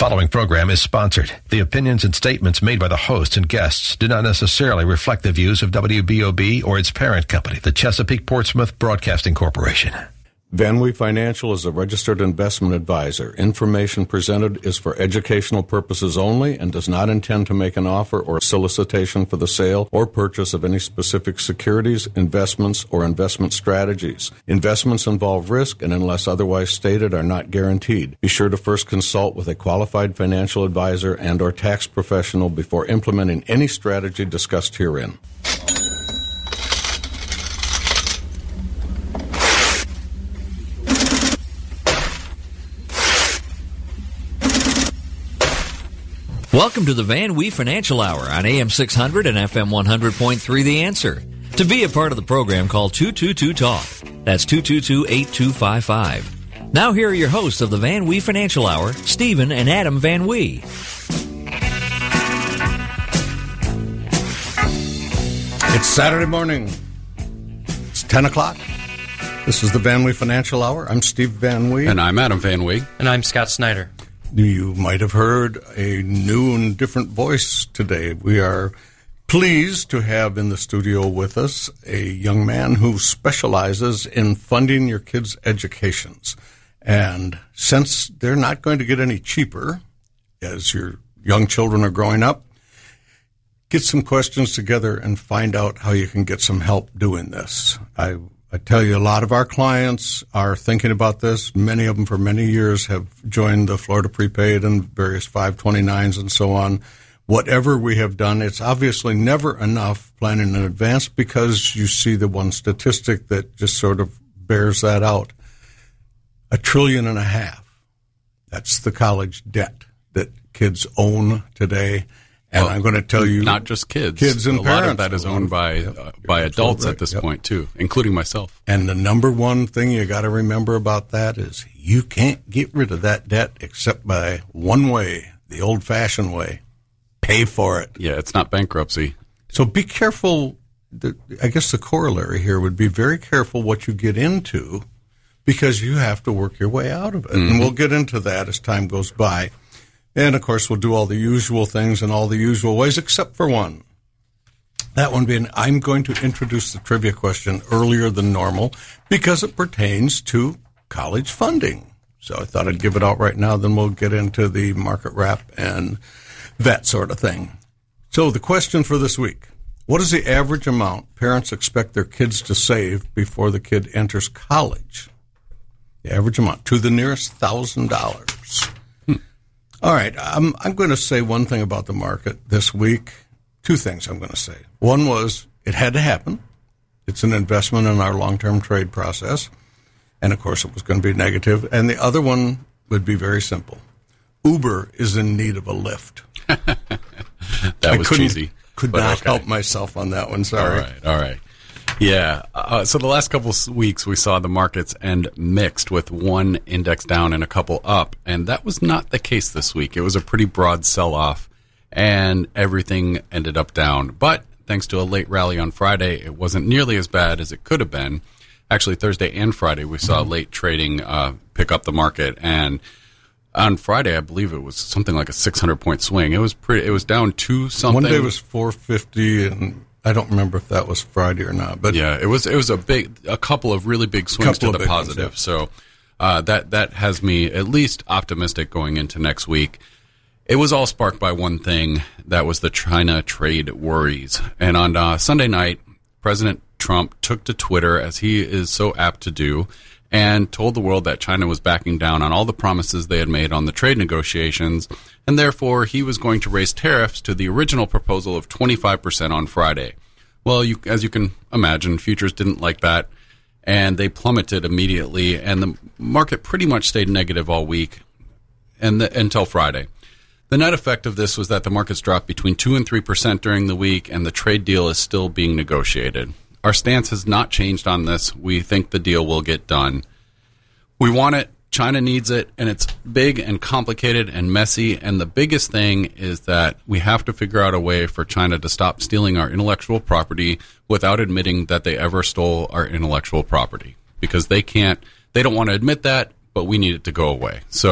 following program is sponsored. The opinions and statements made by the hosts and guests do not necessarily reflect the views of WBOB or its parent company, the Chesapeake Portsmouth Broadcasting Corporation. VanWee Financial is a registered investment advisor. Information presented is for educational purposes only and does not intend to make an offer or solicitation for the sale or purchase of any specific securities, investments, or investment strategies. Investments involve risk and, unless otherwise stated, are not guaranteed. Be sure to first consult with a qualified financial advisor and or tax professional before implementing any strategy discussed herein. Welcome to the VanWee Financial Hour on AM 600 and FM 100.3 The Answer. To be a part of the program, call 222-TALK. That's 222-8255. Now here are your hosts of the VanWee Financial Hour, Stephen and Adam VanWee. It's Saturday morning. It's 10 o'clock. This is the VanWee Financial Hour. I'm Steve VanWee. And I'm Adam VanWee. And I'm Scott Snyder. You might have heard a new and different voice today. We are pleased to have in the studio with us a young man who specializes in funding your kids' educations. And since they're not going to get any cheaper as your young children are growing up, get some questions together and find out how you can get some help doing this. I tell you, a lot of our clients are thinking about this. Many of them for many years have joined the Florida Prepaid and various 529s and so on. Whatever we have done, it's obviously never enough planning in advance because you see the one statistic that just sort of bears that out. $1.5 trillion. That's the college debt that kids own today. And I'm going to tell you, not just kids and a parents. lot of that is owned by adults at this point too, including myself. And the number one thing you got to remember about that is you can't get rid of that debt except by one way, the old-fashioned way: pay for it. Yeah, it's not bankruptcy. So be careful. I guess the corollary here would be very careful what you get into, because you have to work your way out of it. Mm-hmm. And we'll get into that as time goes by. And, of course, we'll do all the usual things in all the usual ways, except for one. That one being, I'm going to introduce the trivia question earlier than normal because it pertains to college funding. So I thought I'd give it out right now, then we'll get into the market wrap and that sort of thing. So the question for this week: what is the average amount parents expect their kids to save before the kid enters college? The average amount, to the nearest $1,000. All right, I'm going to say one thing about the market this week. Two things I'm going to say. One was it had to happen. It's an investment in our long-term trade process. And, of course, it was going to be negative. And the other one would be very simple. Uber is in need of a lift. That was cheesy. Could not help myself on that one. Sorry. All right. Yeah. So the last couple of weeks we saw the markets end mixed, with one index down and a couple up. And that was not the case this week. It was a pretty broad sell-off, and everything ended up down. But thanks to a late rally on Friday, it wasn't nearly as bad as it could have been. Actually, Thursday and Friday we saw late trading pick up the market. And on Friday, I believe it was something like a 600-point swing. It was down to something. One day was 450, and I don't remember if that was Friday or not, but yeah, it was a couple of really big swings to the positive. Ones, yeah. So that has me at least optimistic going into next week. It was all sparked by one thing, that was the China trade worries. And on Sunday night, President Trump took to Twitter, as he is so apt to do, and told the world that China was backing down on all the promises they had made on the trade negotiations, and therefore he was going to raise tariffs to the original proposal of 25% on Friday. Well, as you can imagine, futures didn't like that, and they plummeted immediately, and the market pretty much stayed negative all week until Friday. The net effect of this was that the markets dropped between 2 and 3% during the week, and the trade deal is still being negotiated. Our stance has not changed on this. We think the deal will get done. We want it. China needs it, and it's big and complicated and messy, and the biggest thing is that we have to figure out a way for China to stop stealing our intellectual property without admitting that they ever stole our intellectual property, because they don't want to admit that, but we need it to go away. So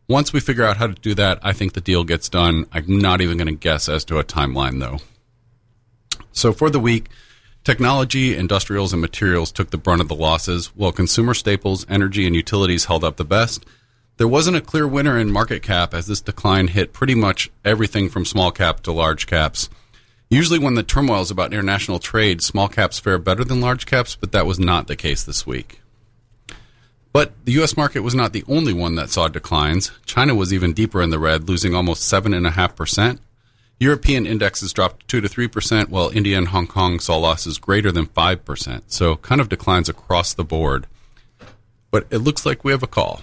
Once we figure out how to do that, I think the deal gets done. I'm not even going to guess as to a timeline, though. So for the week, technology, industrials, and materials took the brunt of the losses, while consumer staples, energy, and utilities held up the best. There wasn't a clear winner in market cap, as this decline hit pretty much everything from small cap to large caps. Usually when the turmoil is about international trade, small caps fare better than large caps, but that was not the case this week. But the U.S. market was not the only one that saw declines. China was even deeper in the red, losing almost 7.5%. European indexes dropped 2 to 3%, while India and Hong Kong saw losses greater than 5%. So kind of declines across the board. But it looks like we have a call.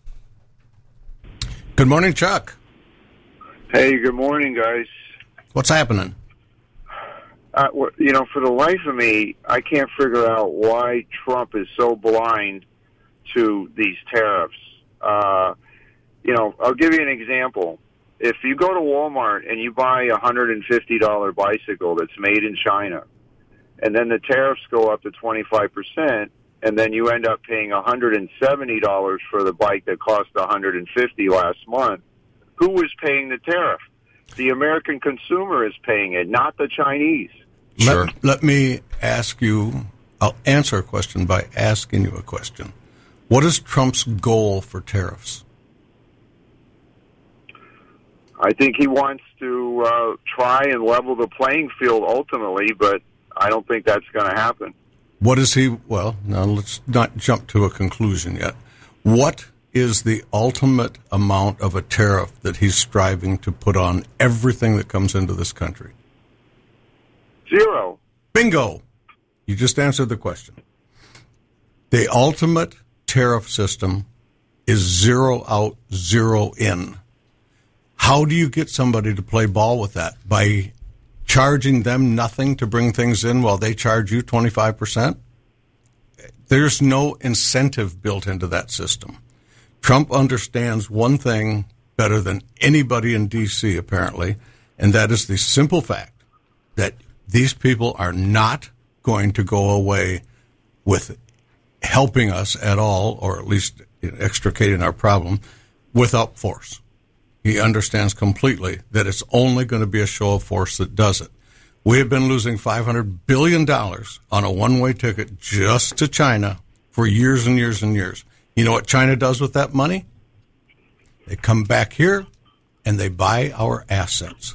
Good morning, Chuck. Hey, good morning, guys. What's happening? For the life of me, I can't figure out why Trump is so blind to these tariffs. I'll give you an example. If you go to Walmart and you buy a $150 bicycle that's made in China, and then the tariffs go up to 25%, and then you end up paying $170 for the bike that cost $150 last month, who is paying the tariff? The American consumer is paying it, not the Chinese. Sure. Let me ask you, I'll answer a question by asking you a question. What is Trump's goal for tariffs? I think he wants to try and level the playing field ultimately, but I don't think that's going to happen. What is he? Well, now let's not jump to a conclusion yet. What is the ultimate amount of a tariff that he's striving to put on everything that comes into this country? 0. Bingo. You just answered the question. The ultimate tariff system is 0 out, 0 in. How do you get somebody to play ball with that? By charging them nothing to bring things in while they charge you 25%? There's no incentive built into that system. Trump understands one thing better than anybody in D.C., apparently, and that is the simple fact that these people are not going to go away with helping us at all, or at least extricating our problem, without force. He understands completely that it's only going to be a show of force that does it. We have been losing $500 billion on a one-way ticket just to China for years and years and years. You know what China does with that money? They come back here and they buy our assets.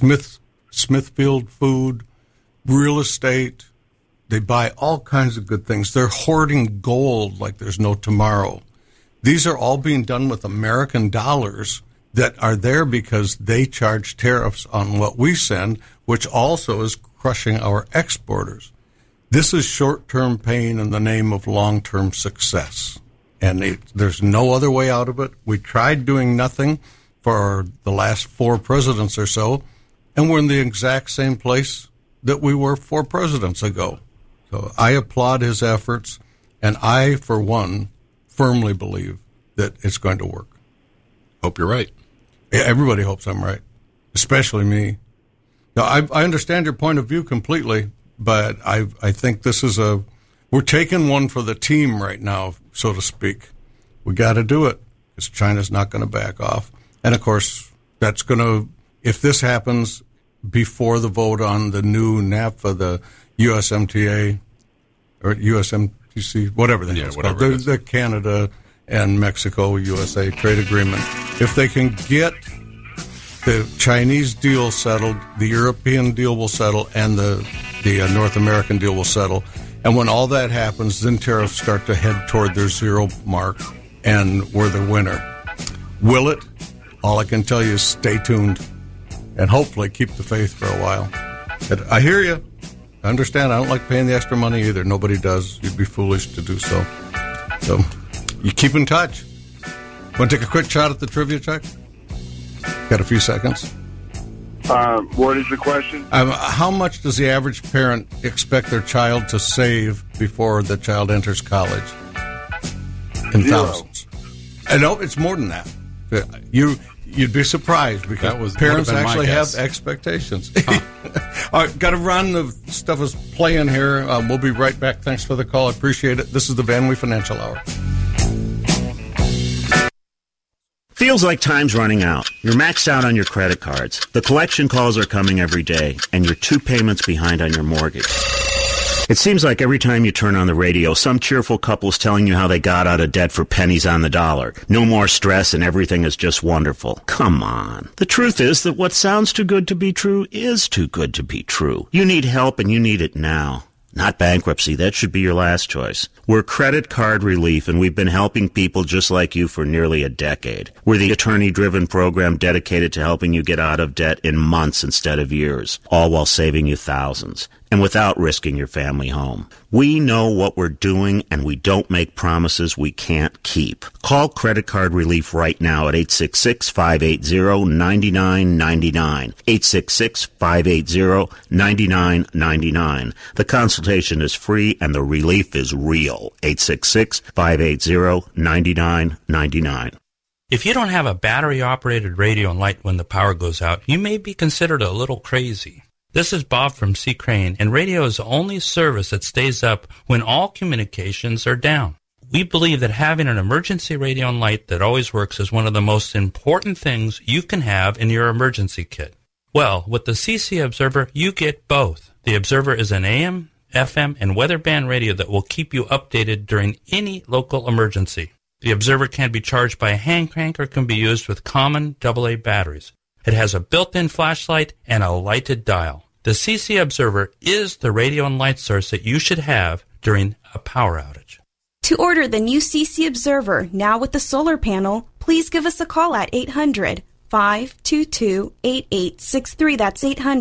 Smithfield food, real estate. They buy all kinds of good things. They're hoarding gold like there's no tomorrow. These are all being done with American dollars that are there because they charge tariffs on what we send, which also is crushing our exporters. This is short-term pain in the name of long-term success. And there's no other way out of it. We tried doing nothing for the last 4 presidents or so, and we're in the exact same place that we were 4 presidents ago. So I applaud his efforts, and I, for one, firmly believe that it's going to work. Hope you're right. Yeah, everybody hopes I'm right, especially me. Now, I understand your point of view completely, but I think this is we're taking one for the team right now, so to speak. We got to do it because China's not going to back off. And, of course, that's going to, if this happens before the vote on the new NAFTA, the USMTA, or USMTC, whatever the hell it's called, the Canada and Mexico, USA trade agreement, if they can get the Chinese deal settled, the European deal will settle, and the North American deal will settle. And when all that happens, then tariffs start to head toward their 0 mark, and we're the winner. Will it? All I can tell you is stay tuned, and hopefully keep the faith for a while. But I hear you. I understand. I don't like paying the extra money either. Nobody does. You'd be foolish to do so. So you keep in touch. Want to take a quick shot at the trivia, Chuck? Got a few seconds. What is the question? How much does the average parent expect their child to save before the child enters college? In 0. thousands. I know it's more than that. You'd be surprised because parents actually have expectations. Huh. All right, got to run. The stuff is playing here. We'll be right back. Thanks for the call. I appreciate it. This is the Van Wee Financial Hour. Feels like time's running out. You're maxed out on your credit cards. The collection calls are coming every day, and you're 2 payments behind on your mortgage. It seems like every time you turn on the radio, some cheerful couple's telling you how they got out of debt for pennies on the dollar. No more stress and everything is just wonderful. Come on. The truth is that what sounds too good to be true is too good to be true. You need help and you need it now. Not bankruptcy. That should be your last choice. We're Credit Card Relief, and we've been helping people just like you for nearly a decade. We're the attorney-driven program dedicated to helping you get out of debt in months instead of years, all while saving you thousands, and without risking your family home. We know what we're doing, and we don't make promises we can't keep. Call Credit Card Relief right now at 866-580-9999. 866-580-9999. The consultation is free, and the relief is real. 866-580-9999. If you don't have a battery-operated radio and light when the power goes out, you may be considered a little crazy. This is Bob from C. Crane, and radio is the only service that stays up when all communications are down. We believe that having an emergency radio and light that always works is one of the most important things you can have in your emergency kit. Well, with the CC Observer, you get both. The Observer is an AM, FM, and weather band radio that will keep you updated during any local emergency. The Observer can be charged by a hand crank or can be used with common AA batteries. It has a built-in flashlight and a lighted dial. The CC Observer is the radio and light source that you should have during a power outage. To order the new CC Observer, now with the solar panel, please give us a call at 800-522-8863. That's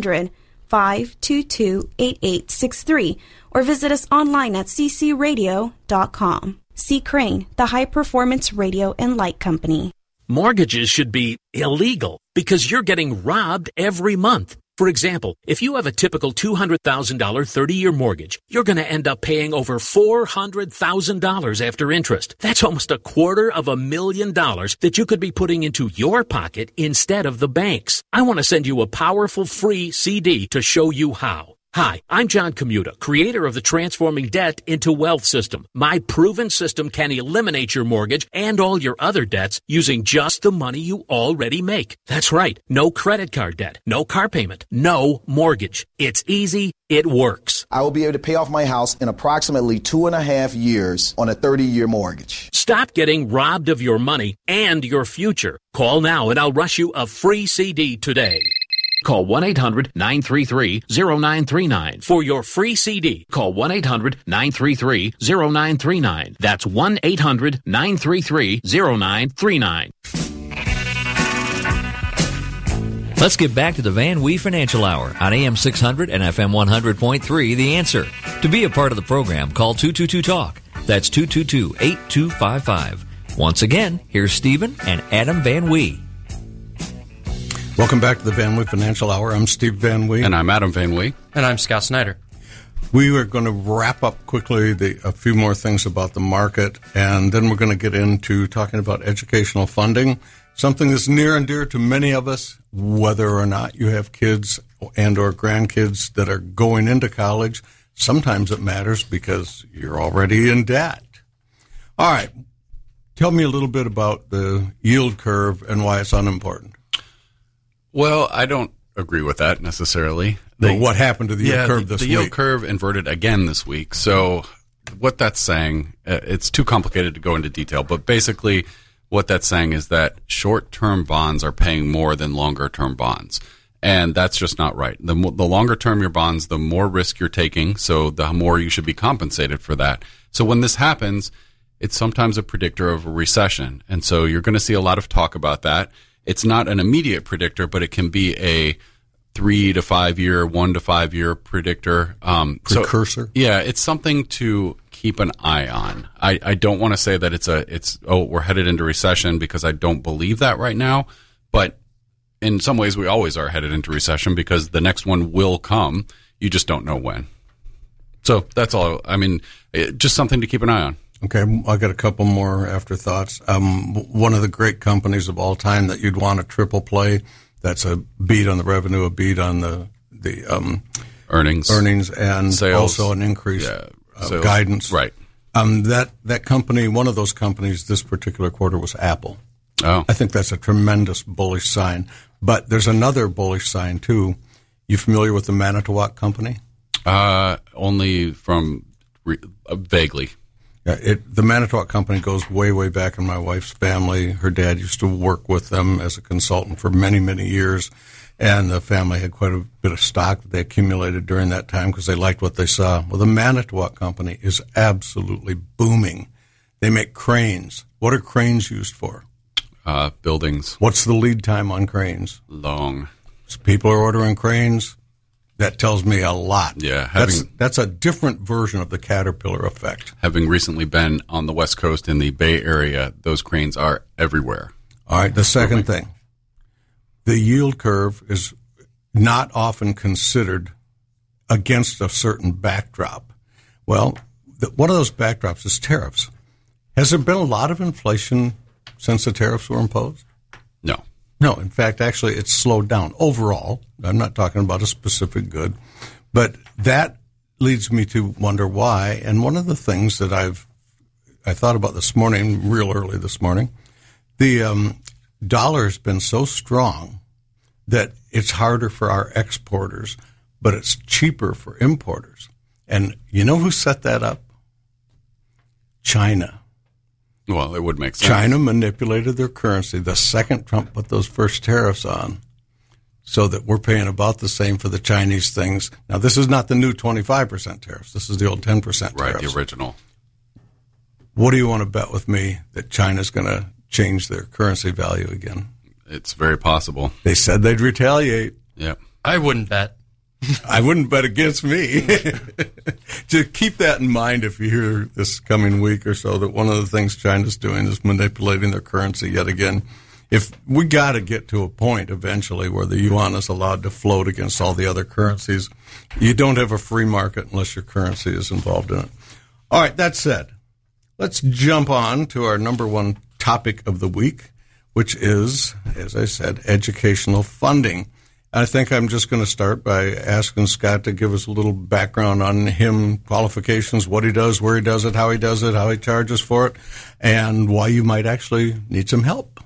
800-522-8863. Or visit us online at ccradio.com. C. Crane, the high-performance radio and light company. Mortgages should be illegal because you're getting robbed every month. For example, if you have a typical $200,000 30-year mortgage, you're going to end up paying over $400,000 after interest. That's almost $250,000 that you could be putting into your pocket instead of the bank's. I want to send you a powerful free CD to show you how. Hi, I'm John Commuta, creator of the Transforming Debt into Wealth system. My proven system can eliminate your mortgage and all your other debts using just the money you already make. That's right. No credit card debt, no car payment, no mortgage. It's easy. It works. I will be able to pay off my house in approximately 2.5 years on a 30-year mortgage. Stop getting robbed of your money and your future. Call now and I'll rush you a free CD today. Call 1-800-933-0939 for your free CD. Call 1-800-933-0939. That's 1-800-933-0939. Let's get back to the Van Wee Financial Hour on AM 600 and FM 100.3, The Answer. To be a part of the program, call 222-TALK. That's 222-8255. Once again, here's Stephen and Adam Van Wee. Welcome back to the Van Wee Financial Hour. I'm Steve Van Wee. And I'm Adam Van Wee. And I'm Scott Snyder. We are going to wrap up quickly a few more things about the market, and then we're going to get into talking about educational funding, something that's near and dear to many of us, whether or not you have kids and or grandkids that are going into college. Sometimes it matters because you're already in debt. All right. Tell me a little bit about the yield curve and why it's unimportant. Well, I don't agree with that necessarily. What happened to the yield curve this week? The yield curve inverted again this week. So what that's saying, it's too complicated to go into detail, but basically what that's saying is that short-term bonds are paying more than longer-term bonds. And that's just not right. The longer term your bonds, the more risk you're taking, so the more you should be compensated for that. So when this happens, it's sometimes a predictor of a recession. And so you're going to see a lot of talk about that. It's not an immediate predictor, but it can be a 3 to 5 year, 1 to 5 year predictor. Precursor? So, yeah, it's something to keep an eye on. I don't want to say that we're headed into recession because I don't believe that right now. But in some ways, we always are headed into recession because the next one will come. You just don't know when. So that's all. I mean, just something to keep an eye on. Okay, I got a couple more afterthoughts. One of the great companies of all time that you'd want to triple play, that's a beat on the revenue, a beat on the earnings, and sales, also an increase guidance. Right. That company, one of those companies, this particular quarter was Apple. Oh. I think that's a tremendous bullish sign. But there's another bullish sign, too. You familiar with the Manitowoc Company? Only from vaguely. Yeah, the Manitowoc Company goes way, way back in my wife's family. Her dad used to work with them as a consultant for many, many years. And the family had quite a bit of stock that they accumulated during that time because they liked what they saw. Well, the Manitowoc Company is absolutely booming. They make cranes. What are cranes used for? Buildings. What's the lead time on cranes? Long. So people are ordering cranes. That tells me a lot. Yeah. That's a different version of the Caterpillar effect. Having recently been on the West Coast in the Bay Area, those cranes are everywhere. All right. The second thing, the yield curve is not often considered against a certain backdrop. Well, one of those backdrops is tariffs. Has there been a lot of inflation since the tariffs were imposed? No. No, in fact, actually, it's slowed down overall. I'm not talking about a specific good, but that leads me to wonder why. And one of the things that I thought about this morning, real early this morning, the dollar has been so strong that it's harder for our exporters, but it's cheaper for importers. And you know who set that up? China. Well, it would make sense. China manipulated their currency the second Trump put those first tariffs on so that we're paying about the same for the Chinese things. Now, this is not the new 25% tariffs. This is the old 10% tariffs. Right, the original. What do you want to bet with me that China's going to change their currency value again? It's very possible. They said they'd retaliate. Yep. I wouldn't bet. I wouldn't bet against me. Just keep that in mind if you hear this coming week or so that one of the things China's doing is manipulating their currency yet again. If we got to get to a point eventually where the yuan is allowed to float against all the other currencies, you don't have a free market unless your currency is involved in it. All right, that said, let's jump on to our number one topic of the week, which is, as I said, educational funding. I think I'm just going to start by asking Scott to give us a little background on him, qualifications, what he does, where he does it, how he charges for it, and why you might actually need some help.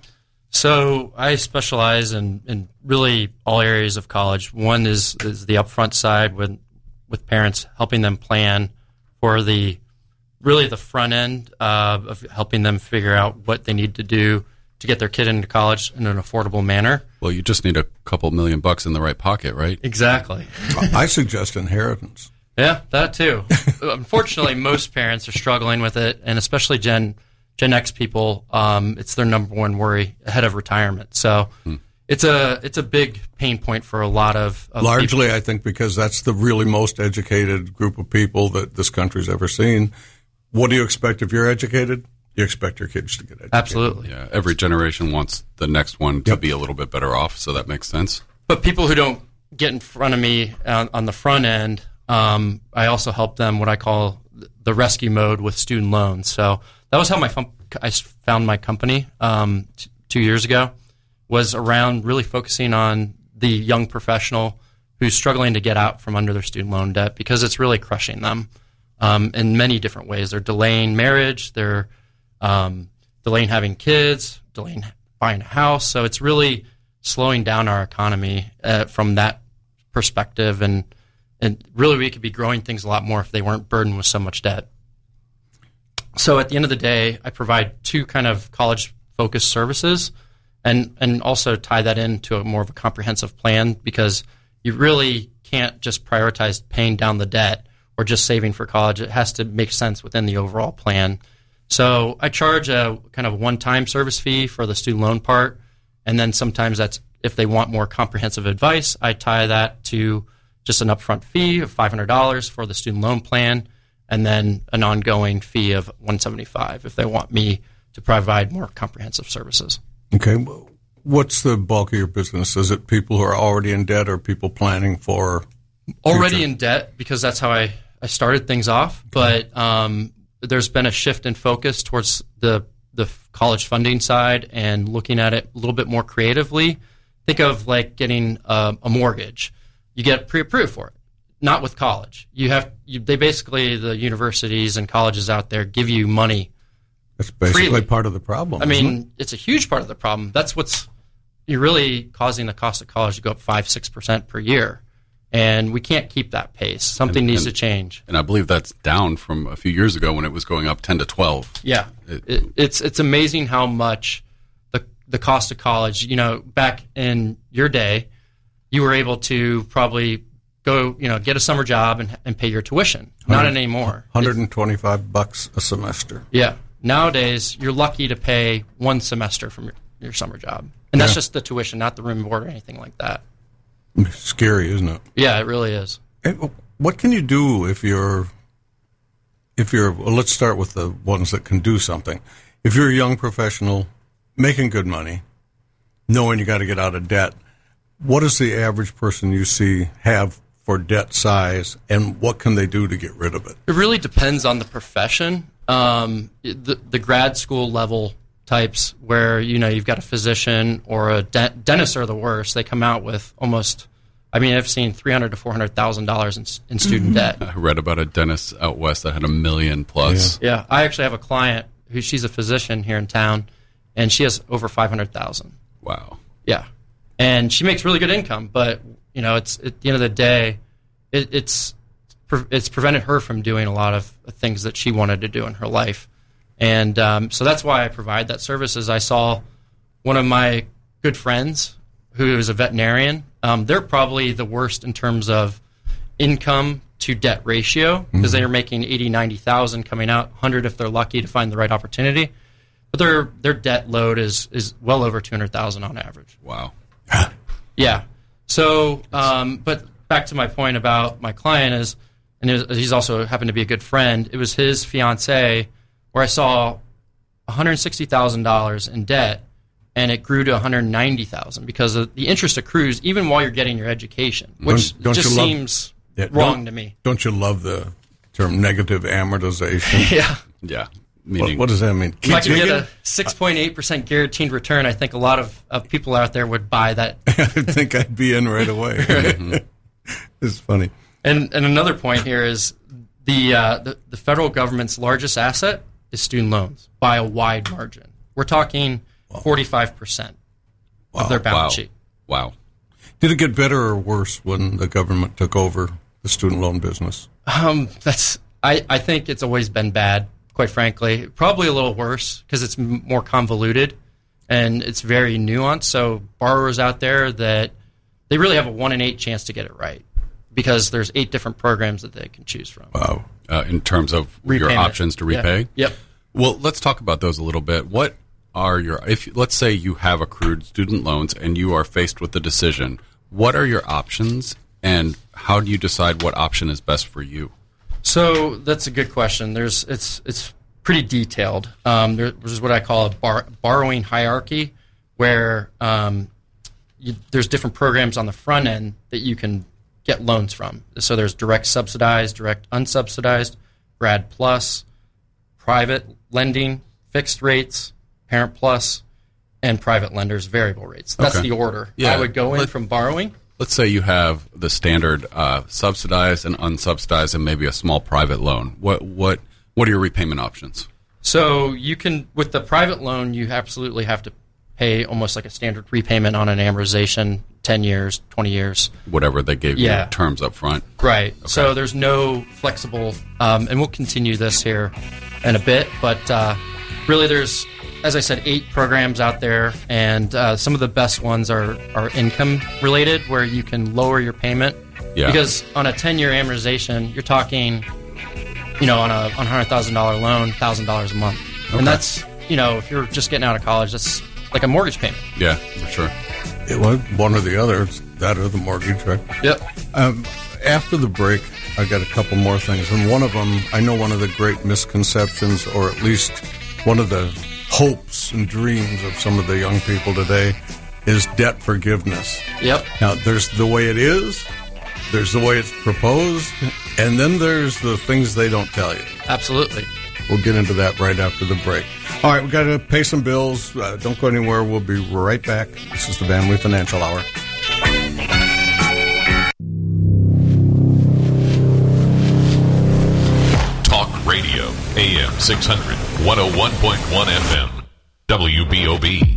So I specialize in really all areas of college. One is the upfront side with parents, helping them plan for the front end of helping them figure out what they need to do to get their kid into college in an affordable manner. Well, you just need a couple $1 million in the right pocket, right? Exactly. I suggest inheritance. Yeah, that too. Unfortunately, most parents are struggling with it, and especially Gen X people, it's their number one worry ahead of retirement. So it's a big pain point for a lot of largely people. I think because that's the really most educated group of people that this country's ever seen. What do you expect if you're educated? You expect your kids to get educated. Absolutely. Yeah, every generation wants the next one to be a little bit better off, so that makes sense. But people who don't get in front of me on the front end, I also help them what I call the rescue mode with student loans. So that was how I found my company 2 years ago, was around really focusing on the young professional who's struggling to get out from under their student loan debt because it's really crushing them in many different ways. They're delaying marriage, they're delaying having kids, delaying buying a house. So it's really slowing down our economy from that perspective. And really we could be growing things a lot more if they weren't burdened with so much debt. So at the end of the day, I provide two kind of college-focused services and also tie that into a more of a comprehensive plan because you really can't just prioritize paying down the debt or just saving for college. It has to make sense within the overall plan. So I charge a kind of one-time service fee for the student loan part, and then sometimes that's if they want more comprehensive advice, I tie that to just an upfront fee of $500 for the student loan plan, and then an ongoing fee of $175 if they want me to provide more comprehensive services. Okay. What's the bulk of your business? Is it people who are already in debt or people planning for already in debt? Because that's how I started things off, but there's been a shift in focus towards the college funding side and looking at it a little bit more creatively. Think of like getting a mortgage. You get pre-approved for it. Not with college. They basically, the universities and colleges out there give you money That's basically part of the problem. I mean, it's a huge part of the problem. That's you're really causing the cost of college to go up 5-6% per year. And we can't keep that pace. Something needs to change. And I believe that's down from a few years ago when it was going up 10 to 12. Yeah. It's amazing how much the cost of college, back in your day, you were able to probably go, get a summer job and pay your tuition. Not anymore. $125 a semester. Yeah. Nowadays, you're lucky to pay one semester from your summer job. And that's just the tuition, not the room and board or anything like that. It's scary, isn't it? Yeah, it really is. What can you do if you're well, let's start with the ones that can do something. If you're a young professional making good money, knowing you got to get out of debt, what does the average person you see have for debt size, and what can they do to get rid of it? It really depends on the profession. The grad school level types where, you've got a physician or a dentist are the worst. They come out with almost, I've seen $300,000 to $400,000 in student debt. I read about a dentist out west that had $1 million plus. Yeah. I actually have a client she's a physician here in town, and she has over $500,000. Wow. Yeah. And she makes really good income, but, it's at the end of the day, it's prevented her from doing a lot of things that she wanted to do in her life. And so that's why I provide that service. Is I saw one of my good friends who is a veterinarian. They're probably the worst in terms of income to debt ratio because they are making $80,000-$90,000 coming out, $100,000 if they're lucky to find the right opportunity. But their debt load is well over $200,000 on average. Wow. Yeah. So, but back to my point about my client he's also happened to be a good friend. It was his fiance where I saw $160,000 in debt, and it grew to $190,000 because of the interest accrues even while you're getting your education, which just seems wrong to me. Don't you love the term negative amortization? Yeah. Yeah. What does that mean? If I could get a 6.8% guaranteed return, I think a lot of people out there would buy that. I think I'd be in right away. It's funny. And another point here is the federal government's largest asset is student loans by a wide margin. We're talking 45% of their balance sheet. Wow. Did it get better or worse when the government took over the student loan business? I think it's always been bad, quite frankly. Probably a little worse because it's more convoluted and it's very nuanced. So borrowers out there they really have a 1 in 8 chance to get it right because there's 8 different programs that they can choose from. Wow. In terms of repayment. Your options to repay? Yeah. Yep. Well, let's talk about those a little bit. What are let's say you have accrued student loans and you are faced with the decision, what are your options and how do you decide what option is best for you? So that's a good question. It's pretty detailed. There's what I call a borrowing hierarchy where there's different programs on the front end that you can get loans from. So there's direct subsidized, direct unsubsidized, Grad Plus, private lending, fixed rates, Parent Plus, and private lenders, variable rates. That's the order. Yeah. I would go in from borrowing. Let's say you have the standard subsidized and unsubsidized and maybe a small private loan. What are your repayment options? So you can, with the private loan, you absolutely have to pay almost like a standard repayment on an amortization, 10 years, 20 years. Whatever they gave you terms up front. Right. Okay. So there's no flexible, and we'll continue this here in a bit, but really there's, as I said, 8 programs out there, and some of the best ones are income related, where you can lower your payment. Yeah. Because on a 10-year amortization, you're talking, on a $100,000 loan, $1,000 a month, and that's, if you're just getting out of college, that's like a mortgage payment. Yeah, for sure. It was one or the other. It's that or the mortgage, right? Yep. After the break, I got a couple more things, and one of them, I know one of the great misconceptions, or at least one of the hopes and dreams of some of the young people today, is debt forgiveness. Yep. Now, there's the way it is, there's the way it's proposed, and then there's the things they don't tell you. Absolutely. We'll get into that right after the break. All right, we've got to pay some bills. Don't go anywhere. We'll be right back. This is the Van Wee Financial Hour. Talk Radio, AM 600, 101.1 FM, WBOB.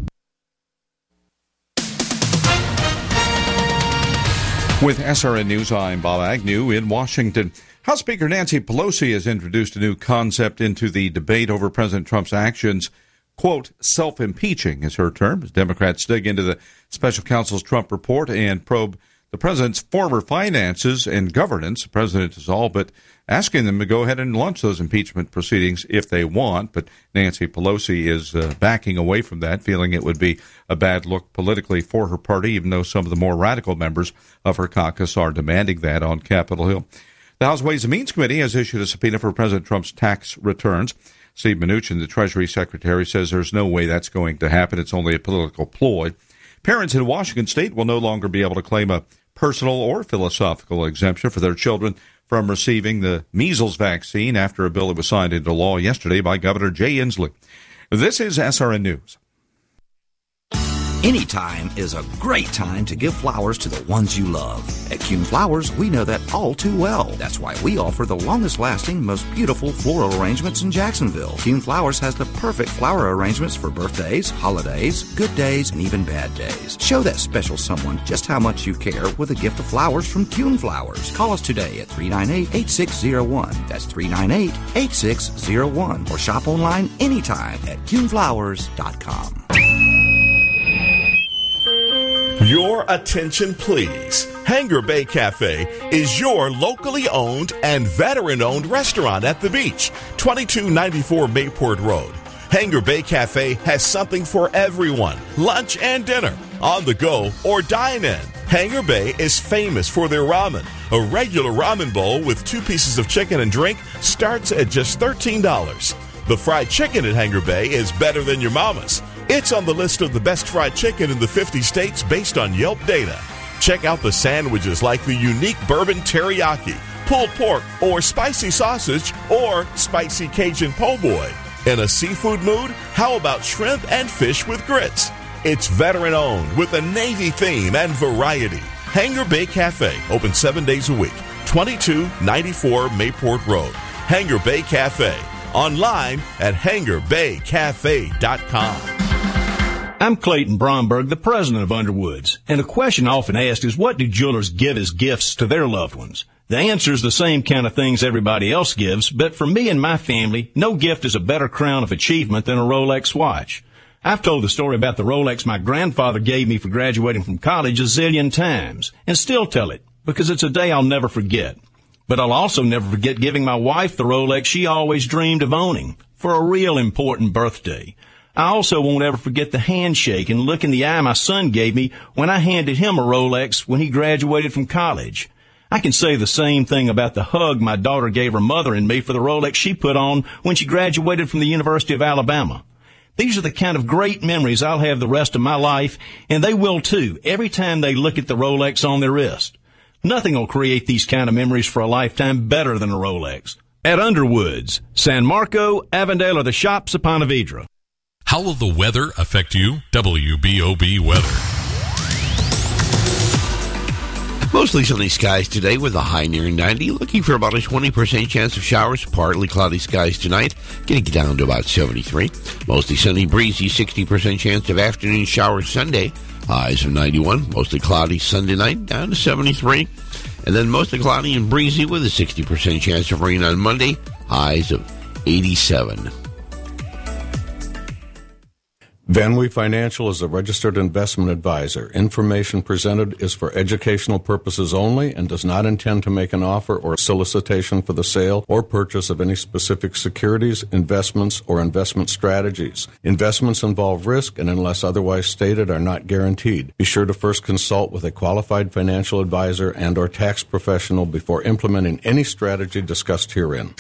With SRN News, I'm Bob Agnew in Washington. House Speaker Nancy Pelosi has introduced a new concept into the debate over President Trump's actions. Quote, self-impeaching is her term, as Democrats dig into the special counsel's Trump report and probe the president's former finances and governance. The president is all but asking them to go ahead and launch those impeachment proceedings if they want. But Nancy Pelosi is backing away from that, feeling it would be a bad look politically for her party, even though some of the more radical members of her caucus are demanding that on Capitol Hill. The House Ways and Means Committee has issued a subpoena for President Trump's tax returns. Steve Mnuchin, the Treasury Secretary, says there's no way that's going to happen. It's only a political ploy. Parents in Washington State will no longer be able to claim a personal or philosophical exemption for their children from receiving the measles vaccine after a bill that was signed into law yesterday by Governor Jay Inslee. This is SRN News. Anytime is a great time to give flowers to the ones you love. At Kuhn Flowers, we know that all too well. That's why we offer the longest-lasting, most beautiful floral arrangements in Jacksonville. Kuhn Flowers has the perfect flower arrangements for birthdays, holidays, good days, and even bad days. Show that special someone just how much you care with a gift of flowers from Kuhn Flowers. Call us today at 398-8601. That's 398-8601. Or shop online anytime at KuhnFlowers.com. Your attention, please. Hanger Bay Cafe is your locally owned and veteran-owned restaurant at the beach, 2294 Mayport Road. Hanger Bay Cafe has something for everyone, lunch and dinner, on the go or dine in. Hanger Bay is famous for their ramen. A regular ramen bowl with 2 pieces of chicken and drink starts at just $13. The fried chicken at Hanger Bay is better than your mama's. It's on the list of the best fried chicken in the 50 states based on Yelp data. Check out the sandwiches like the unique bourbon teriyaki, pulled pork, or spicy sausage, or spicy Cajun po' boy. In a seafood mood, how about shrimp and fish with grits? It's veteran-owned with a Navy theme and variety. Hanger Bay Cafe, open 7 days a week, 2294 Mayport Road. Hanger Bay Cafe, online at hangerbaycafe.com. I'm Clayton Bromberg, the president of Underwoods, and a question often asked is, what do jewelers give as gifts to their loved ones? The answer is the same kind of things everybody else gives, but for me and my family, no gift is a better crown of achievement than a Rolex watch. I've told the story about the Rolex my grandfather gave me for graduating from college a zillion times, and still tell it, because it's a day I'll never forget. But I'll also never forget giving my wife the Rolex she always dreamed of owning for a real important birthday. I also won't ever forget the handshake and look in the eye my son gave me when I handed him a Rolex when he graduated from college. I can say the same thing about the hug my daughter gave her mother and me for the Rolex she put on when she graduated from the University of Alabama. These are the kind of great memories I'll have the rest of my life, and they will too, every time they look at the Rolex on their wrist. Nothing will create these kind of memories for a lifetime better than a Rolex. At Underwoods, San Marco, Avondale, or the shops of Ponte Vedra. How will the weather affect you? WBOB weather. Mostly sunny skies today with a high nearing 90. Looking for about a 20% chance of showers. Partly cloudy skies tonight. Getting down to about 73. Mostly sunny, breezy, 60% chance of afternoon showers Sunday. Highs of 91. Mostly cloudy Sunday night, down to 73. And then mostly cloudy and breezy with a 60% chance of rain on Monday. Highs of 87. VanWee Financial is a registered investment advisor. Information presented is for educational purposes only and does not intend to make an offer or solicitation for the sale or purchase of any specific securities, investments, or investment strategies. Investments involve risk and, unless otherwise stated, are not guaranteed. Be sure to first consult with a qualified financial advisor and or tax professional before implementing any strategy discussed herein.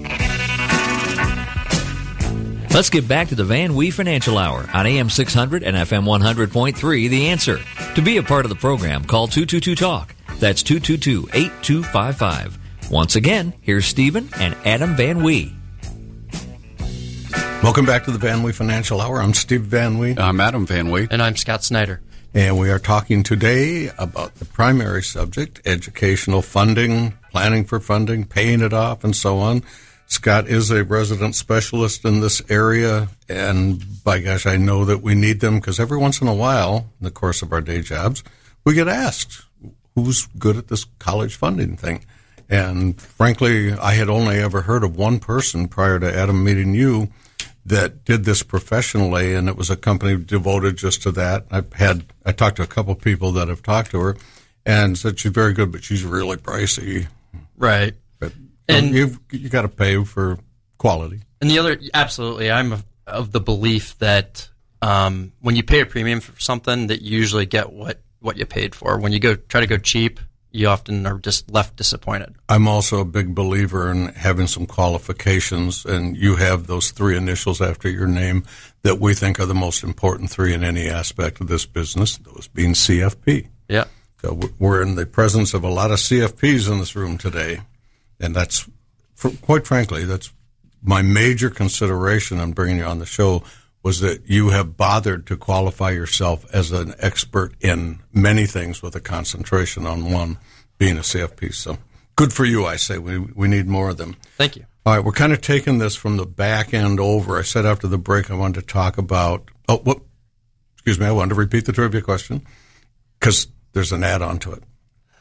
Let's get back to the VanWee Financial Hour on AM 600 and FM 100.3, The Answer. To be a part of the program, call 222-TALK. That's 222-8255. Once again, here's Stephen and Adam VanWee. Welcome back to the VanWee Financial Hour. I'm Steve VanWee. I'm Adam VanWee. And I'm Scott Snyder. And we are talking today about the primary subject, educational funding, planning for funding, paying it off, and so on. Scott is a resident specialist in this area, and by gosh, I know that we need them because every once in a while, in the course of our day jobs, we get asked, who's good at this college funding thing? And frankly, I had only ever heard of one person prior to Adam meeting you that did this professionally, and it was a company devoted just to that. I talked to a couple people that have talked to her and said she's very good, but she's really pricey. Right. But and you got to pay for quality. And the other, absolutely, I'm of the belief that when you pay a premium for something, that you usually get what you paid for. When you try to go cheap, you often are just left disappointed. I'm also a big believer in having some qualifications, and you have those 3 initials after your name that we think are the most important 3 in any aspect of this business, those being CFP. Yeah. So we're in the presence of a lot of CFPs in this room today, and that's, quite frankly, that's my major consideration on bringing you on the show, was that you have bothered to qualify yourself as an expert in many things with a concentration on one, being a CFP. So good for you, I say. We need more of them. Thank you. All right, we're kind of taking this from the back end over. I said after the break I wanted to talk about, I wanted to repeat the trivia question because there's an add-on to it.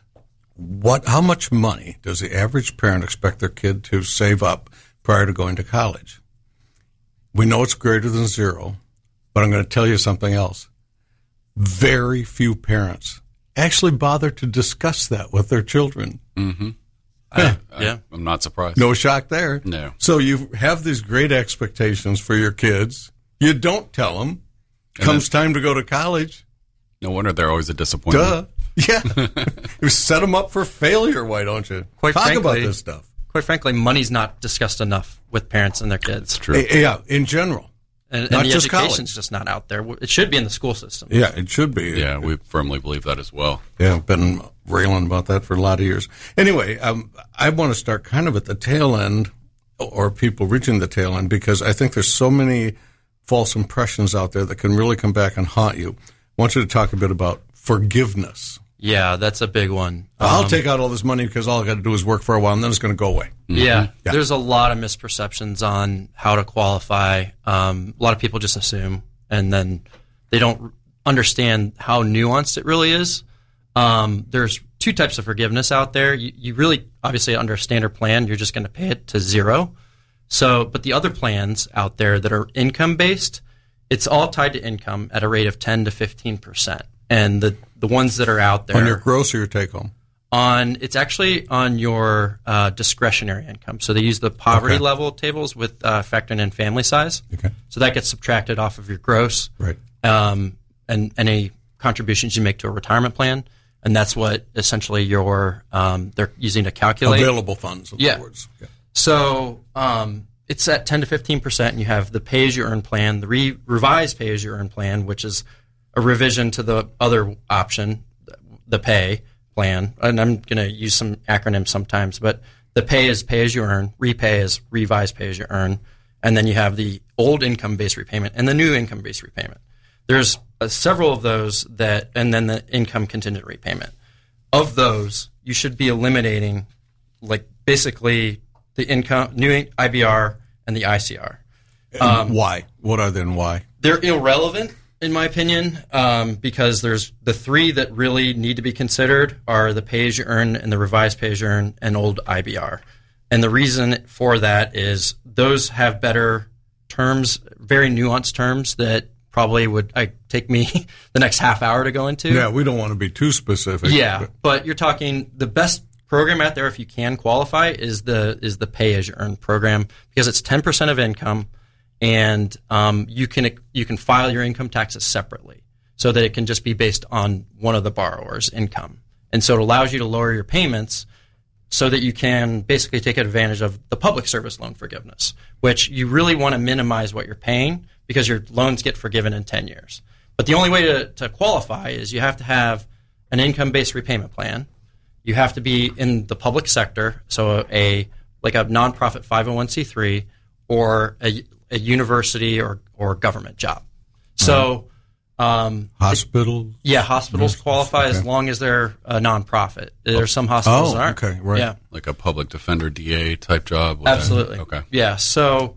How much money does the average parent expect their kid to save up prior to going to college? We know it's greater than 0, but I'm going to tell you something else. Very few parents actually bother to discuss that with their children. Mm-hmm. Yeah. I'm not surprised. No shock there. No. So you have these great expectations for your kids. You don't tell them. Comes time to go to college. No wonder they're always a disappointment. Duh. Yeah. You set them up for failure, why don't you? Talk about this stuff. Quite frankly, money's not discussed enough with parents and their kids. It's true. Yeah, in general. And not the just education's college. just not out there. It should be in the school system. Yeah, it should be. Yeah, we firmly believe that as well. Yeah, I've been railing about that for a lot of years. Anyway, I want to start kind of at the tail end, or people reaching the tail end, because I think there's so many false impressions out there that can really come back and haunt you. I want you to talk a bit about forgiveness. Yeah, that's a big one. I'll take out all this money because all I got to do is work for a while, and then it's going to go away. Yeah, there's a lot of misperceptions on how to qualify. A lot of people just assume, and then they don't understand how nuanced it really is. There's 2 types of forgiveness out there. You really, obviously, under a standard plan, you're just going to pay it to 0. So, but the other plans out there that are income-based, it's all tied to income at a rate of 10 to 15%. And the ones that are out there on your gross or your take home? It's actually on your discretionary income. So they use the poverty level tables with factoring in family size. Okay. So that gets subtracted off of your gross. Right. And any contributions you make to a retirement plan. And that's what essentially they're using to calculate. Available funds, in other words. Yeah. So it's at 10 to 15%, and you have the pay-as-you-earn plan, the revised pay-as-you-earn plan, which is a revision to the other option, the pay plan. And I'm going to use some acronyms sometimes, but the pay is pay-as-you-earn, repay is revised pay-as-you-earn, and then you have the old income-based repayment and the new income-based repayment. There's several of those and then the income contingent repayment. Of those, you should be eliminating, like, basically the new IBR and the ICR. Why? What are they and why? They're irrelevant, in my opinion, because there's the 3 that really need to be considered are the pay-as-you-earn and the revised pay-as-you-earn and old IBR. And the reason for that is those have better terms, very nuanced terms that probably would take me the next half hour to go into. Yeah, we don't want to be too specific. Yeah, but you're talking the best program out there, if you can qualify, is the pay-as-you-earn program, because it's 10% of income. And you can file your income taxes separately so that it can just be based on one of the borrower's income. And so it allows you to lower your payments so that you can basically take advantage of the public service loan forgiveness, which you really want to minimize what you're paying because your loans get forgiven in 10 years. But the only way to qualify is you have to have an income-based repayment plan. You have to be in the public sector, so like a nonprofit 501c3 or a university or government job. So Hospitals? Hospitals qualify as long as they're a nonprofit. There's some hospitals that aren't. Okay, right. Yeah. Like a public defender, DA type job? Absolutely. Okay. Yeah, so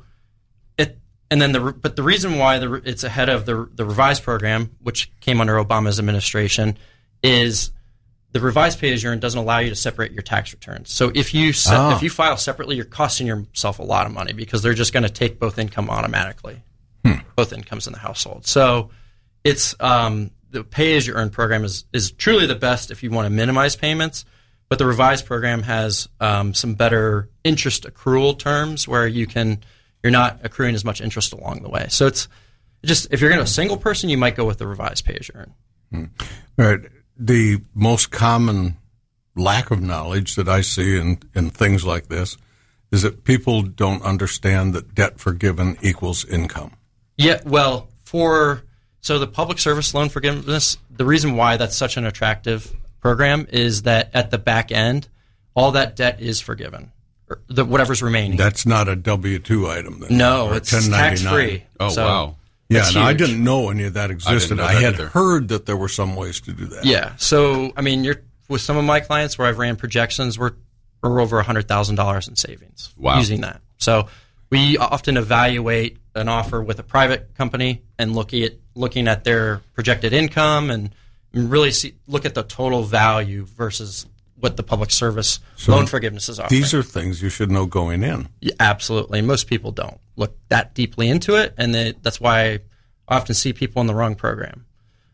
the reason why it's ahead of the revised program, which came under Obama's administration, is the revised pay-as-you-earn doesn't allow you to separate your tax returns. So if you file separately, you're costing yourself a lot of money because they're just going to take both income automatically, both incomes in the household. So it's the pay-as-you-earn program is truly the best if you want to minimize payments, but the revised program has some better interest accrual terms where you're not accruing as much interest along the way. So it's just, if you're going to a single person, you might go with the revised pay-as-you-earn. All right. The most common lack of knowledge that I see in things like this is that people don't understand that debt forgiven equals income. Yeah, well, so the public service loan forgiveness, the reason why that's such an attractive program is that at the back end, all that debt is forgiven. Whatever's remaining. That's not a W-2 item then? No, it's tax-free. Oh, wow. Yeah, and I didn't know any of that existed. I had heard that there were some ways to do that. Yeah, so, I mean, with some of my clients where I've ran projections, we're over $100,000 in savings using that. So we often evaluate an offer with a private company and looking at their projected income and really look at the total value versus what the public service loan forgiveness is offering. These are things you should know going in. Yeah, absolutely. Most people don't look that deeply into it, and that's why I often see people in the wrong program.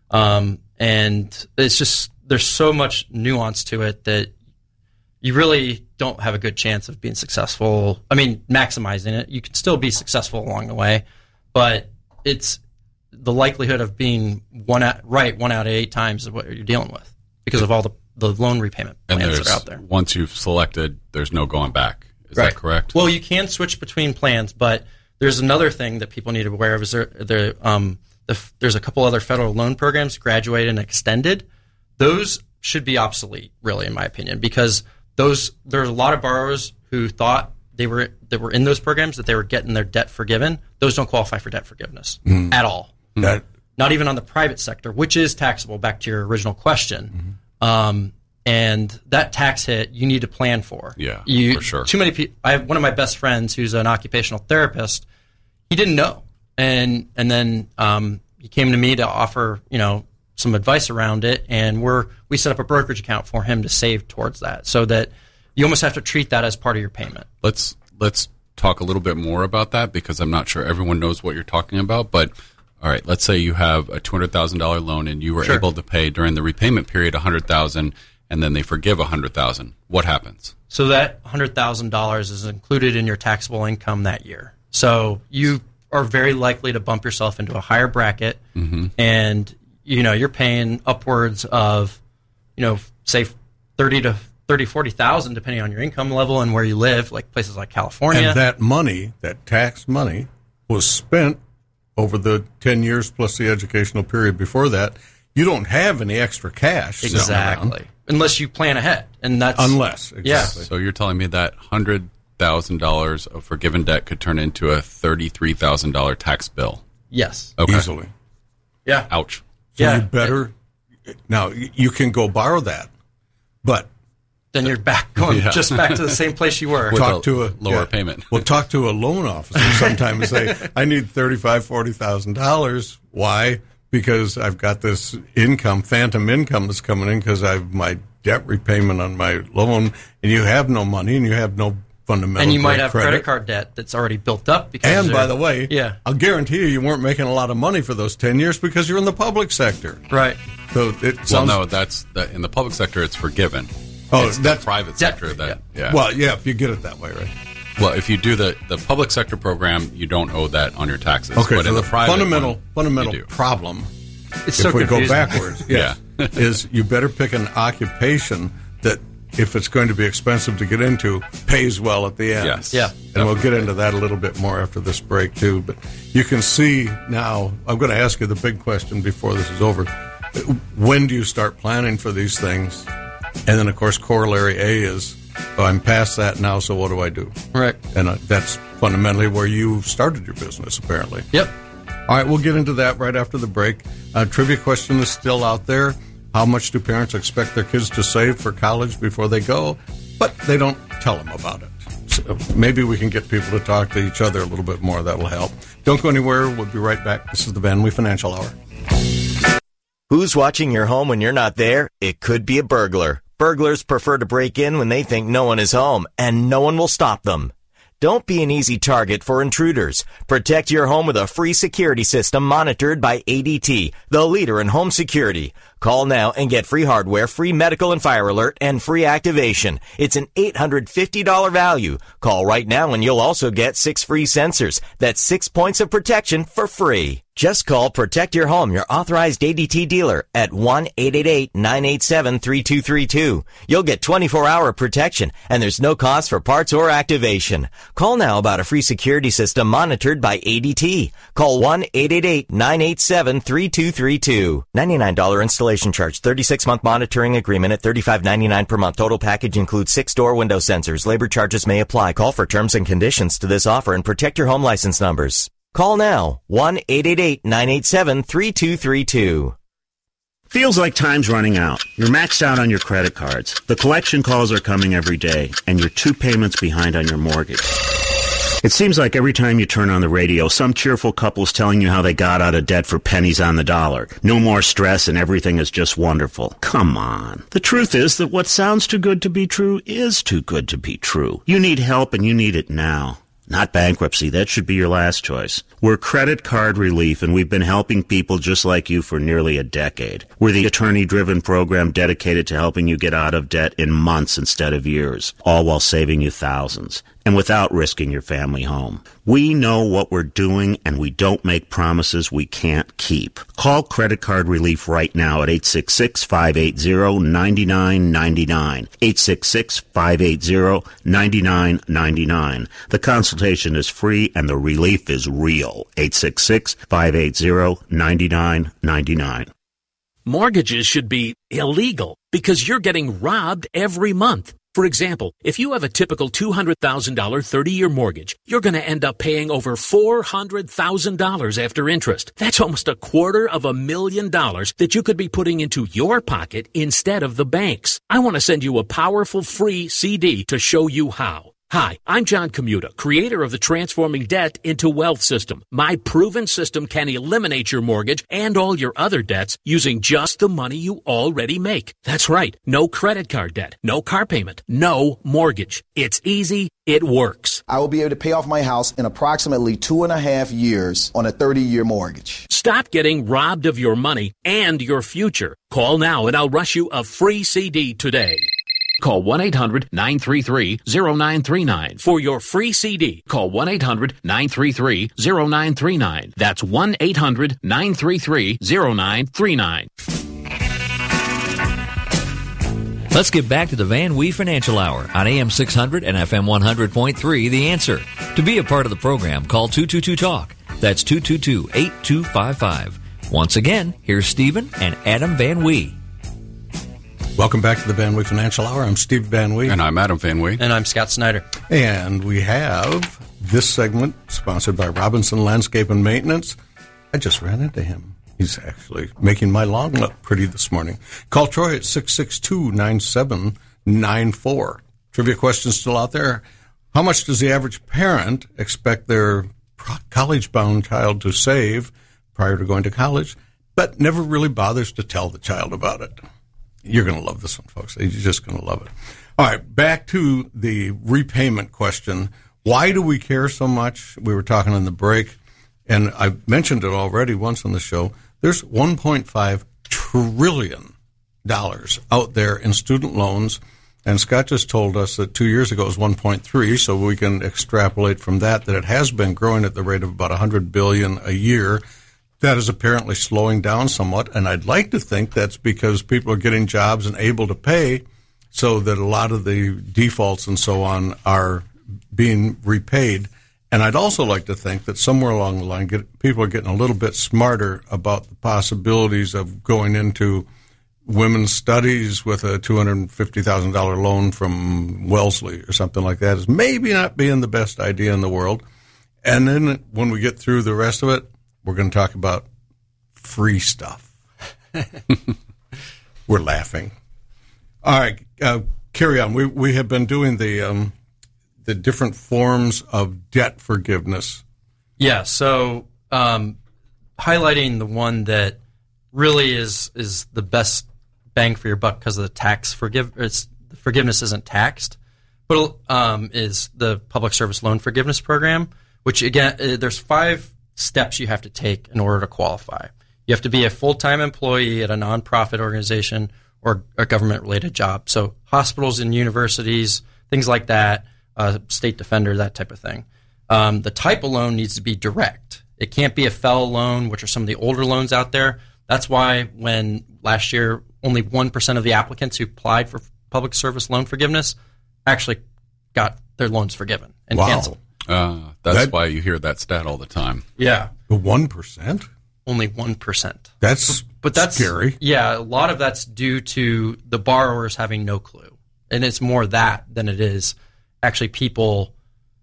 And it's just, there's so much nuance to it that you really don't have a good chance of being successful. I mean, maximizing it. You can still be successful along the way, but it's the likelihood of being one out of 8 times is what you're dealing with because of all the loan repayment plans that are out there. Once you've selected, there's no going back. Is that correct? Well, you can switch between plans, but there's another thing that people need to be aware of. Is there's a couple other federal loan programs, graduated and extended. Those should be obsolete, really, in my opinion, because there's a lot of borrowers who thought they were in those programs that they were getting their debt forgiven. Those don't qualify for debt forgiveness at all. Not even on the private sector, which is taxable. Back to your original question. And that tax hit you need to plan for. Yeah, for sure. Too many people. I have one of my best friends who's an occupational therapist. He didn't know, and then he came to me to offer some advice around it, and we set up a brokerage account for him to save towards that, so that you almost have to treat that as part of your payment. Let's talk a little bit more about that because I'm not sure everyone knows what you're talking about, but. All right, let's say you have a $200,000 loan and you were able to pay during the repayment period $100,000 and then they forgive $100,000. What happens? So that $100,000 is included in your taxable income that year. So you are very likely to bump yourself into a higher bracket and you're paying upwards of say $40,000 depending on your income level and where you live, like places like California. And that money, that tax money was spent over the 10 years plus the educational period before that. You don't have any extra cash. Exactly. Unless you plan ahead. And that's exactly. Yeah. So you're telling me that $100,000 of forgiven debt could turn into a $33,000 tax bill? Yes. Okay. Easily. Yeah. Ouch. So you better now you can go borrow that, but then you're back just back to the same place you were. Talk to a lower payment. Well, talk to a loan officer sometime and say, I need $35,000-$40,000. Why? Because I've got this phantom income that's coming in because I have my debt repayment on my loan, and you have no money and you have no fundamental and you might have credit card debt that's already built up. And by the way, I'll guarantee you weren't making a lot of money for those 10 years because you're in the public sector. Right. So that's in the public sector, it's forgiven. Oh, it's the private sector that. Yeah. Well, yeah, if you get it that way, right? Well, if you do the public sector program, you don't owe that on your taxes. Okay, but so in the private fundamental problem, it's if so we confusing. go backwards, is you better pick an occupation that, if it's going to be expensive to get into, pays well at the end. Yes. Yeah. And we'll get into that a little bit more after this break, too. But you can see now, I'm going to ask you the big question before this is over. When do you start planning for these things? And then, of course, corollary A is, I'm past that now, so what do I do? Right. And that's fundamentally where you started your business, apparently. Yep. All right, we'll get into that right after the break. Trivia question is still out there. How much do parents expect their kids to save for college before they go? But they don't tell them about it. So maybe we can get people to talk to each other a little bit more. That will help. Don't go anywhere. We'll be right back. This is the Van Wee Financial Hour. Who's watching your home when you're not there? It could be a burglar. Burglars prefer to break in when they think no one is home, and no one will stop them. Don't be an easy target for intruders. Protect your home with a free security system monitored by ADT, the leader in home security. Call now and get free hardware, free medical and fire alert, and free activation. It's an $850 value. Call right now and you'll also get 6 free sensors. That's 6 points of protection for free. Just call Protect Your Home, your authorized ADT dealer, at 1-888-987-3232. You'll get 24-hour protection, and there's no cost for parts or activation. Call now about a free security system monitored by ADT. Call 1-888-987-3232. $99 installation charge, 36-month monitoring agreement at $35.99 per month. Total package includes 6 door window sensors. Labor charges may apply. Call for terms and conditions to this offer and protect your home license numbers. Call now, 1-888-987-3232. Feels like time's running out. You're maxed out on your credit cards. The collection calls are coming every day, and you're 2 payments behind on your mortgage. It seems like every time you turn on the radio, some cheerful couple's telling you how they got out of debt for pennies on the dollar. No more stress and everything is just wonderful. Come on. The truth is that what sounds too good to be true is too good to be true. You need help and you need it now. Not bankruptcy. That should be your last choice. We're Credit Card Relief, and we've been helping people just like you for nearly a decade. We're the attorney-driven program dedicated to helping you get out of debt in months instead of years, all while saving you thousands, and without risking your family home. We know what we're doing, and we don't make promises we can't keep. Call Credit Card Relief right now at 866-580-9999. 866-580-9999. The consultation is free, and the relief is real. 866-580-9999. Mortgages should be illegal because you're getting robbed every month. For example, if you have a typical $200,000 30-year mortgage, you're going to end up paying over $400,000 after interest. That's almost $250,000 that you could be putting into your pocket instead of the bank's. I want to send you a powerful free CD to show you how. Hi, I'm John Commuta, creator of the Transforming Debt into Wealth system. My proven system can eliminate your mortgage and all your other debts using just the money you already make. That's right. No credit card debt, no car payment, no mortgage. It's easy. It works. I will be able to pay off my house in approximately 2.5 years on a 30-year mortgage. Stop getting robbed of your money and your future. Call now and I'll rush you a free CD today. Call 1-800-933-0939 for your free CD. Call 1-800-933-0939. That's 1-800-933-0939. Let's get back to the Van Wee Financial Hour on AM 600 and FM 100.3, The Answer. To be a part of the program, call 222-TALK. That's 222-8255. Once again, here's Stephen and Adam Van Wee. Welcome back to the Van Wee Financial Hour. I'm Steve Van Wee. And I'm Adam Van Wee. And I'm Scott Snyder. And we have this segment sponsored by Robinson Landscape and Maintenance. I just ran into him. He's actually making my lawn look pretty this morning. Call Troy at 662-9794. Trivia question still out there. How much does the average parent expect their college-bound child to save prior to going to college, but never really bothers to tell the child about it? You're going to love this one, folks. You're just going to love it. All right, back to the repayment question. Why do we care so much? We were talking in the break, and I mentioned it already once on the show. There's $1.5 trillion out there in student loans, and Scott just told us that 2 years ago it was 1.3, so we can extrapolate from that it has been growing at the rate of about $100 billion a year. That is apparently slowing down somewhat, and I'd like to think that's because people are getting jobs and able to pay, so that a lot of the defaults and so on are being repaid. And I'd also like to think that somewhere along the line, people are getting a little bit smarter about the possibilities of going into women's studies with a $250,000 loan from Wellesley or something like that is maybe not being the best idea in the world. And then when we get through the rest of it, we're going to talk about free stuff. We're laughing. All right, carry on. We have been doing the different forms of debt forgiveness. Yeah, so highlighting the one that really is the best bang for your buck because of the tax forgiveness isn't taxed, but is the Public Service Loan Forgiveness Program, which again, there's 5 steps you have to take in order to qualify. You have to be a full-time employee at a nonprofit organization or a government-related job. So hospitals and universities, things like that, state defender, that type of thing. The type of loan needs to be direct. It can't be a FFEL loan, which are some of the older loans out there. That's why when last year only 1% of the applicants who applied for public service loan forgiveness actually got their loans forgiven and canceled. That's why you hear that stat all the time. Yeah. The 1%? Only 1%. That's scary. Yeah, a lot of that's due to the borrowers having no clue. And it's more that than it is actually people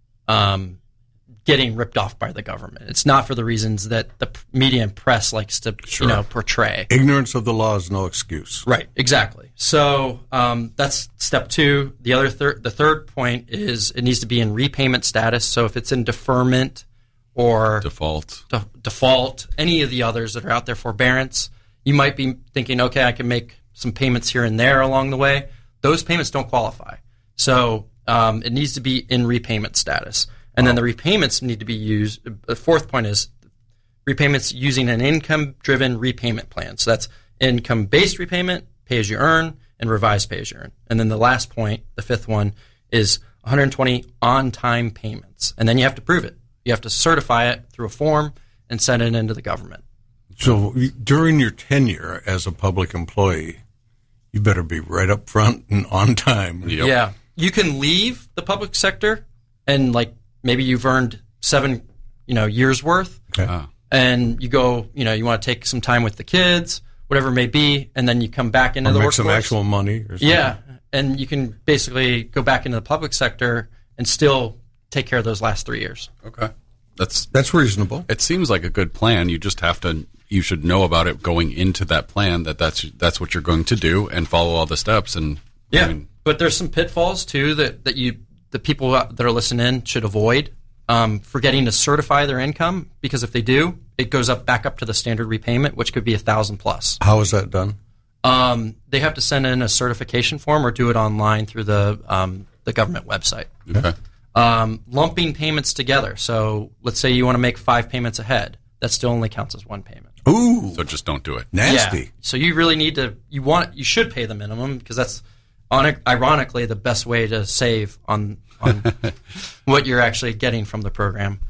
getting ripped off by the government. It's not for the reasons that the media and press likes to portray. Ignorance of the law is no excuse. Right, exactly. So that's step 2. The third point is it needs to be in repayment status. So if it's in deferment or default, any of the others that are out there, forbearance, you might be thinking, okay, I can make some payments here and there along the way. Those payments don't qualify. So it needs to be in repayment status. And then the repayments need to be used. The fourth point is repayments using an income-driven repayment plan. So that's income-based repayment, pay-as-you-earn, and revised pay-as-you-earn. And then the last point, the fifth one, is 120 on-time payments. And then you have to prove it. You have to certify it through a form and send it into the government. So during your tenure as a public employee, you better be right up front and on time. Yep. Yeah. You can leave the public sector and maybe you've earned 7, years worth, and you go, you want to take some time with the kids, whatever it may be, and then you come back into the workforce. Make some actual money or something. Yeah, and you can basically go back into the public sector and still take care of those last 3 years. Okay, that's reasonable. It seems like a good plan. You just have to. You should know about it going into that plan. That's what you're going to do and follow all the steps. And but there's some pitfalls too that the people that are listening should avoid, forgetting to certify their income, because if they do, it goes back up to the standard repayment, which could be $1,000+. How is that done? They have to send in a certification form or do it online through the government website. Okay. Lumping payments together. So let's say you want to make 5 payments ahead. That still only counts as 1 payment. Ooh. So just don't do it. Nasty. Yeah. So you really need to. You should pay the minimum because that's ironically the best way to save on what you're actually getting from the program.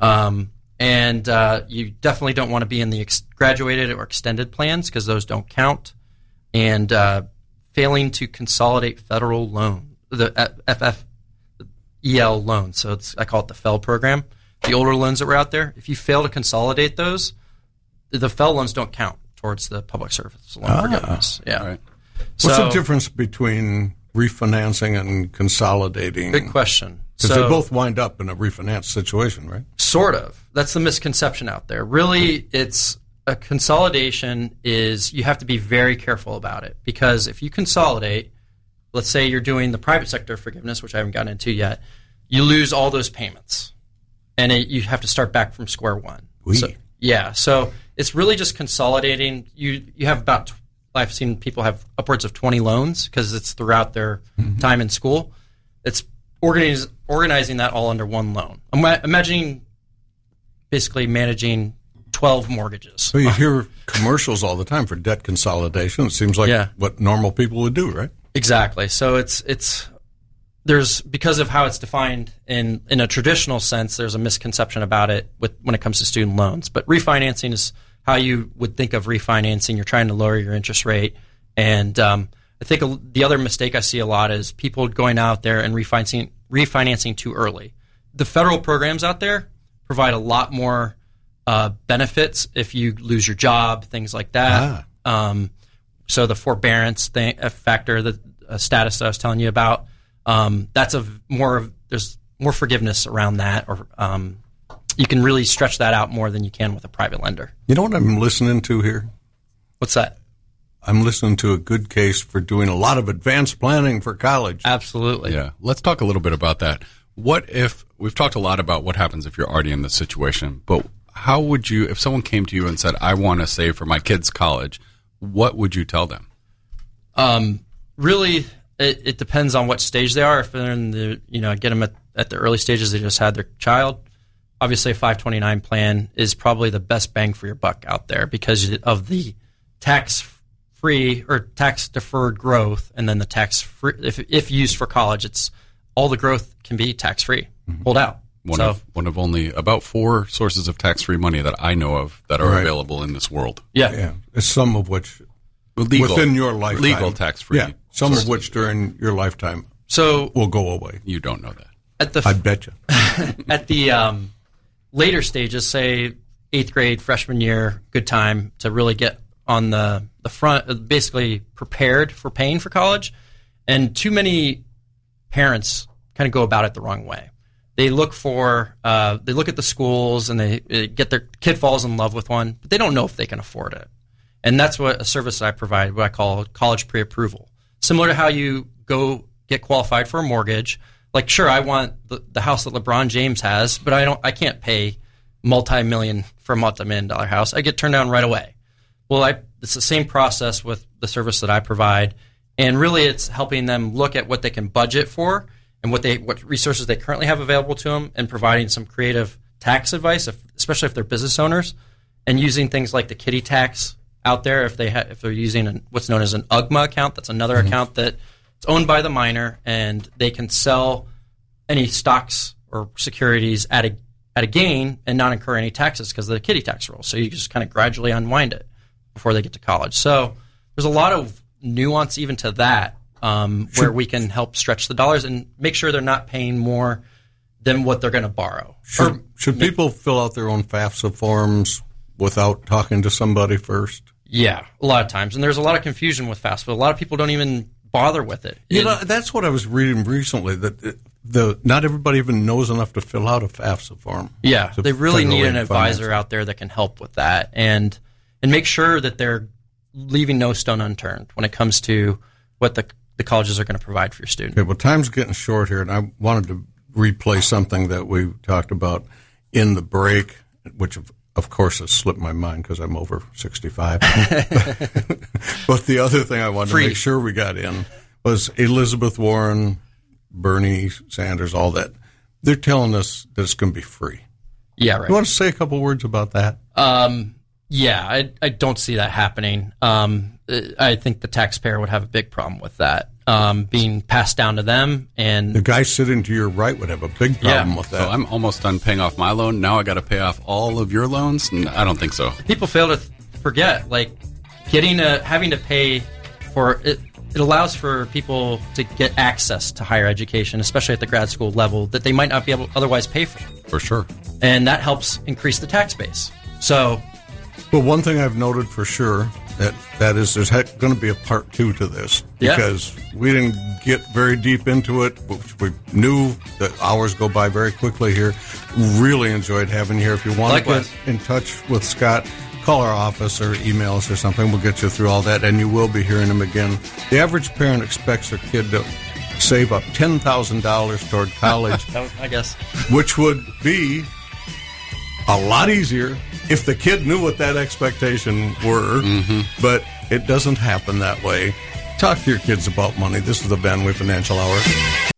And you definitely don't want to be in the graduated or extended plans because those don't count. And failing to consolidate federal loan, the FFEL loan. So I call it the FFEL program. The older loans that were out there, if you fail to consolidate those, the FFEL loans don't count towards the public service loan forgiveness. Yeah. Right. What's the difference between refinancing and consolidating? Good question. Because they both wind up in a refinance situation, right? Sort of. That's the misconception out there. Really, it's a consolidation is you have to be very careful about it, because if you consolidate, let's say you're doing the private sector forgiveness, which I haven't gotten into yet, you lose all those payments, and you have to start back from square one. So it's really just consolidating. You have about, I've seen people have upwards of 20 loans because it's throughout their time in school. It's organizing that all under one loan. I'm imagining basically managing 12 mortgages. So you hear commercials all the time for debt consolidation. It seems like what normal people would do, right? Exactly. So there's because of how it's defined in a traditional sense, there's a misconception about it when it comes to student loans. But refinancing is how you would think of refinancing. You're trying to lower your interest rate. And I think the other mistake I see a lot is people going out there and refinancing too early. The federal programs out there provide a lot more benefits if you lose your job, things like that. So the forbearance factor, the status that I was telling you about, there's more forgiveness around that, or you can really stretch that out more than you can with a private lender. You know what I'm listening to here? What's that? I'm listening to a good case for doing a lot of advanced planning for college. Absolutely. Yeah. Let's talk a little bit about that. What if, we've talked a lot about what happens if you're already in this situation, but how would you, if someone came to you and said, I want to save for my kids' college, what would you tell them? Really, it depends on what stage they are. If they're in the, get them at the early stages, they just had their child. Obviously, a 529 plan is probably the best bang for your buck out there because of the tax-free or tax-deferred growth, and then the tax-free. If used for college, it's all the growth can be tax-free, pulled out. One of only about 4 sources of tax-free money that I know of that are available in this world. Yeah. Some of which within your lifetime. Legal tax-free. Yeah. Some of which during your lifetime will go away. You don't know that. I bet you. At the later stages, say 8th grade, freshman year, good time to really get on the front, basically prepared for paying for college. And too many parents kind of go about it the wrong way. They look at the schools and they get their kid falls in love with one, but they don't know if they can afford it. And that's what a service that I provide, what I call college pre-approval. Similar to how you go get qualified for a mortgage. Like, sure, I want the house that LeBron James has, but I can't pay multi-million for a multi-million-dollar house. I get turned down right away. Well, it's the same process with the service that I provide, and really it's helping them look at what they can budget for and what resources they currently have available to them, and providing some creative tax advice, especially if they're business owners, and using things like the kiddie tax out there if they're using what's known as an UGMA account. That's another account that's owned by the minor, and they can sell any stocks or securities at a gain and not incur any taxes because of the kiddie tax rules. So you just kind of gradually unwind it before they get to college. So there's a lot of nuance even to that, where we can help stretch the dollars and make sure they're not paying more than what they're going to borrow. Should people fill out their own FAFSA forms without talking to somebody first? Yeah, a lot of times. And there's a lot of confusion with FAFSA. A lot of people don't even bother with it. That's what I was reading recently, that not everybody even knows enough to fill out a FAFSA form. Yeah, they really need an advisor out there that can help with that and make sure that they're leaving no stone unturned when it comes to what the colleges are going to provide for your student. Okay, well, time's getting short here, and I wanted to replay something that we talked about in the break, which of course has slipped my mind because I'm over 65. But the other thing I wanted to make sure we got in was Elizabeth Warren, Bernie Sanders, all that. They're telling us that it's going to be free. Yeah, right. You want to say a couple words about that? Yeah, I don't see that happening. I think the taxpayer would have a big problem with that being passed down to them. And the guy sitting to your right would have a big problem with that. So I'm almost done paying off my loan. Now I got to pay off all of your loans? I don't think so. People fail to forget, like, having to pay for it. It allows for people to get access to higher education, especially at the grad school level, that they might not be able to otherwise pay for. For sure. And that helps increase the tax base. So, well, one thing I've noted for sure that is there's going to be a part 2 to this because we didn't get very deep into it. We knew that hours go by very quickly here. Really enjoyed having you here. If you want to get in touch with Scott, call our office or email us or something. We'll get you through all that, and you will be hearing him again. The average parent expects their kid to save up $10,000 toward college, I guess, which would be a lot easier if the kid knew what that expectation were, but it doesn't happen that way. Talk to your kids about money. This is the Van Wee Financial Hour.